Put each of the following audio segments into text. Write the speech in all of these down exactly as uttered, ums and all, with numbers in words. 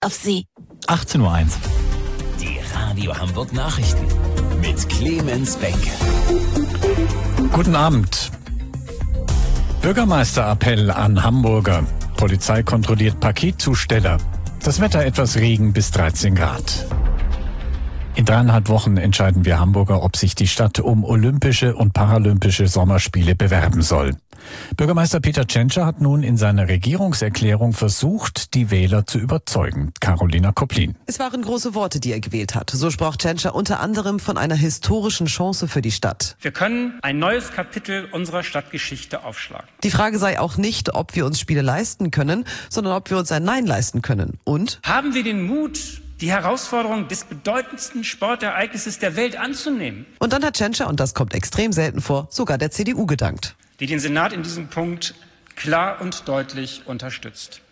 auf Sie. achtzehn Uhr eins. Die Radio Hamburg Nachrichten mit Clemens Beck. Guten Abend. Bürgermeisterappell an Hamburger. Polizei kontrolliert Paketzusteller. Das Wetter etwas Regen bis dreizehn Grad. In dreieinhalb Wochen entscheiden wir Hamburger, ob sich die Stadt um Olympische und Paralympische Sommerspiele bewerben soll. Bürgermeister Peter Tschentscher hat nun in seiner Regierungserklärung versucht, die Wähler zu überzeugen. Carolina Koplin. Es waren große Worte, die er gewählt hat. So sprach Tschentscher unter anderem von einer historischen Chance für die Stadt. Wir können ein neues Kapitel unserer Stadtgeschichte aufschlagen. Die Frage sei auch nicht, ob wir uns Spiele leisten können, sondern ob wir uns ein Nein leisten können. Und? Haben wir den Mut, die Herausforderung des bedeutendsten Sportereignisses der Welt anzunehmen? Und dann hat Tschentscher, und das kommt extrem selten vor, sogar der C D U gedankt, die den Senat in diesem Punkt klar und deutlich unterstützt.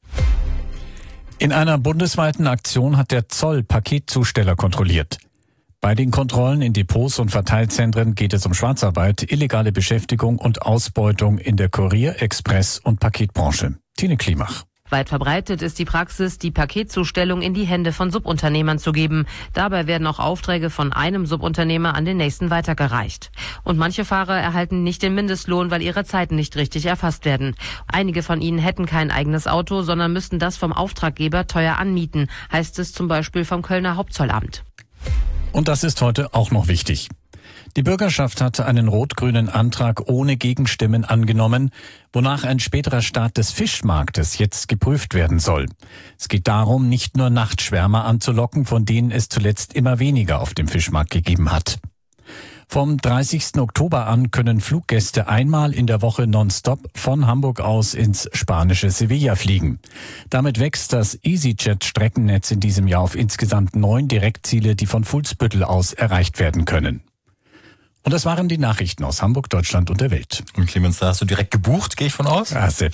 In einer bundesweiten Aktion hat der Zoll Paketzusteller kontrolliert. Bei den Kontrollen in Depots und Verteilzentren geht es um Schwarzarbeit, illegale Beschäftigung und Ausbeutung in der Kurier-, Express- und Paketbranche. Tine Klimach. Weit verbreitet ist die Praxis, die Paketzustellung in die Hände von Subunternehmern zu geben. Dabei werden auch Aufträge von einem Subunternehmer an den nächsten weitergereicht. Und manche Fahrer erhalten nicht den Mindestlohn, weil ihre Zeiten nicht richtig erfasst werden. Einige von ihnen hätten kein eigenes Auto, sondern müssten das vom Auftraggeber teuer anmieten, heißt es zum Beispiel vom Kölner Hauptzollamt. Und das ist heute auch noch wichtig. Die Bürgerschaft hat einen rot-grünen Antrag ohne Gegenstimmen angenommen, wonach ein späterer Start des Fischmarktes jetzt geprüft werden soll. Es geht darum, nicht nur Nachtschwärmer anzulocken, von denen es zuletzt immer weniger auf dem Fischmarkt gegeben hat. Vom dreißigsten Oktober an können Fluggäste einmal in der Woche nonstop von Hamburg aus ins spanische Sevilla fliegen. Damit wächst das EasyJet-Streckennetz in diesem Jahr auf insgesamt neun Direktziele, die von Fuhlsbüttel aus erreicht werden können. Und das waren die Nachrichten aus Hamburg, Deutschland und der Welt. Und Clemens, da hast du direkt gebucht, gehe ich von aus? Ja,